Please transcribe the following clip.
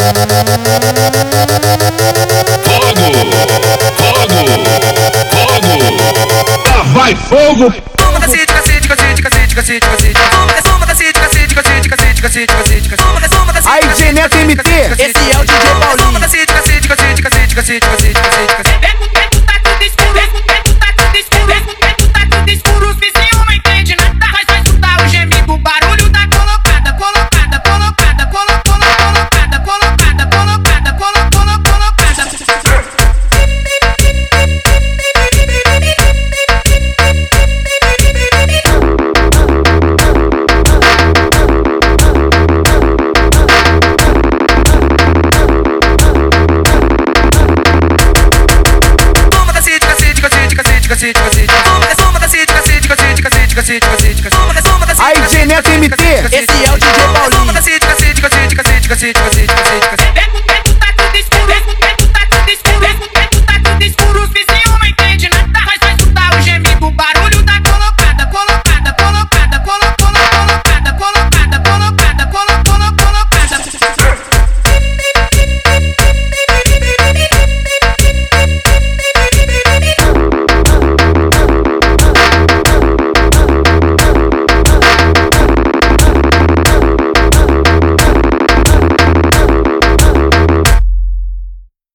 Vai fogo! Toma cacete, cacete, cacete, cacete, cacete, cacete. Toma cacete, cacete, cacete, cacete, cacete, cacete. Toma cacete. Aí, DJ Neto MT, esse é o DJ Paulinho. Toma cacete, cacete, cacete, cacete, cacete, cacete, cacete. Vem com tempo, tá tudo escuro. Vem com tempo, tá tudo escuro. Vem com tempo, tá tudo escuro. Os vizinhos não entendem nada. Mas vai escutar o gemido, o barulho da colocada, colocada, colocada, colocada, colocada, colocada, colocada, colocada, colocada. Aí, DJ Neto MT, esse é o DJ Paulinho. Toma cacete, cacete, cacete, cacete, cacete, cacete, cacete.